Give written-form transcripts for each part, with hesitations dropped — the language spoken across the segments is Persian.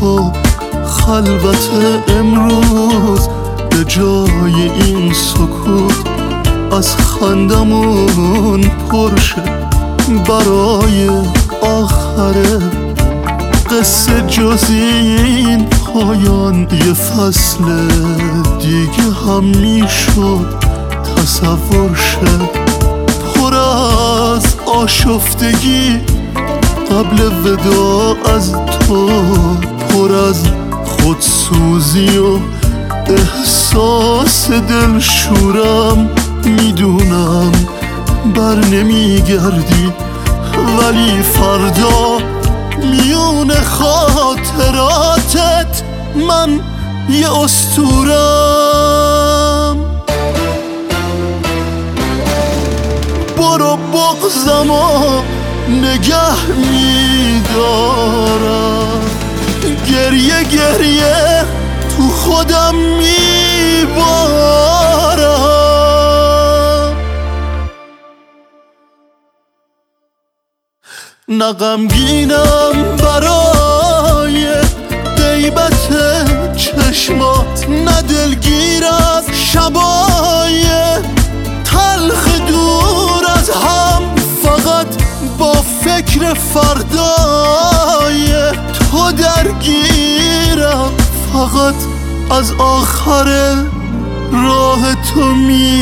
و خلوت امروز به جای این سکوت از خندمون پرشه برای آخره قصه جز این پایان یه فصل دیگه هم میشد تصور شه پر از آشفتگی قبل ودا از تو پر از خودسوزی و احساس دلشورم میدونم بر نمیگردی ولی فردا میون خاطراتت من یه اسطورم برو بغضمو نگه میدارم گریه گریه تو خودم میبارم نه غمگینم برای غیبت چشمات نه دلگیر از شبای تلخ دور از هم فقط با فکر فردای تو درگیرم فقط از آخر راه تو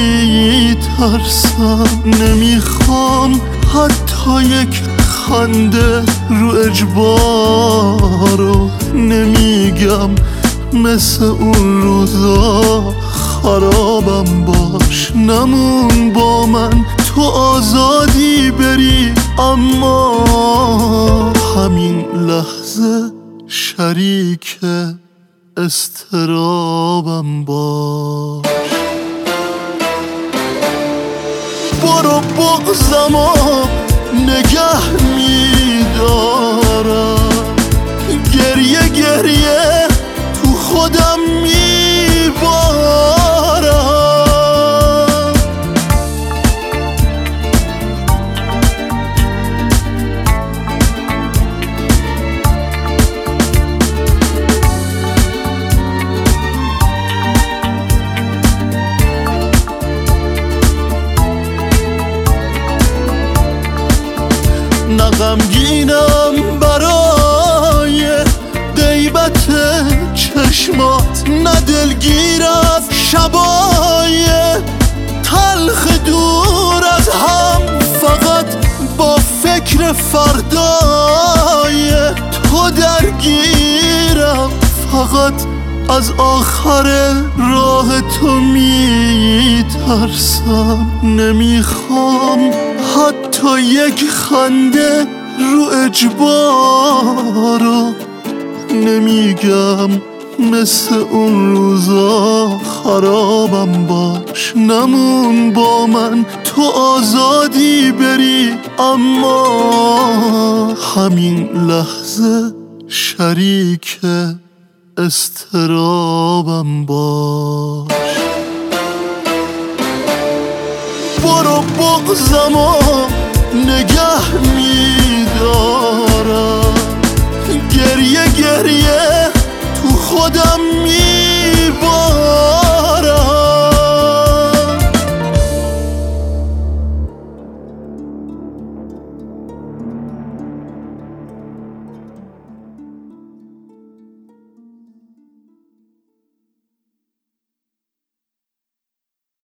میترسم نمیخوام حتی یک خنده رو اجبارو نمیگم مثل اون روزا خرابم باش نمون با من تو آزادی بری اما همین لحظه شریک اضطرابم باش برو بغضمو نگه میدارم گریه گریه تو خودم میبارم نه غمگینم برای غیبت چشمات نه دلگیر از شبای تلخ دور از هم فقط با فکر فردای تو درگیرم فقط از آخر راه تو میترسم نمیخوام حتی یک خنده رو اجبارو نمیگم مثل اون روزا خرابم باش نمون با من تو آزادی بری اما همین لحظه شریک اضطرابم باش برو بغضمو نگه میدارم گریه گریه تو خودم